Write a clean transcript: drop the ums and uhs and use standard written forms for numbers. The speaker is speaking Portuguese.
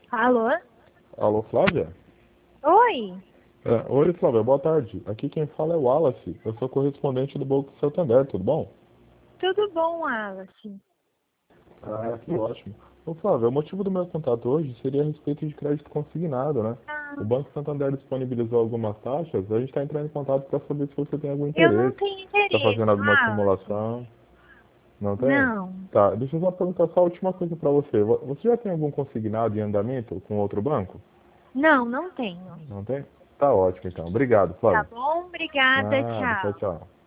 Alô? Alô, Flávia? Oi, Oi, Flávia, boa tarde. Aqui quem fala é o Wallace. Eu sou correspondente do Banco Santander, tudo bom? tudo bom, Alice? Que ótimo. Ô, Flávia, o motivo do meu contato hoje seria a respeito de crédito consignado, né? O Ah, Banco Santander disponibilizou algumas taxas, a gente está entrando em contato para saber se você tem algum eu não interesse. tenho Está fazendo interesse, alguma Alice. simulação? Não tem? Não, Tá, deixa eu só perguntar só a última coisa para você. Você já tem algum consignado em andamento com outro banco? não tenho. Não tem? Tá ótimo, então. Obrigado, Tá Flávia. bom? Obrigada, Nada, tchau, tchau. tchau.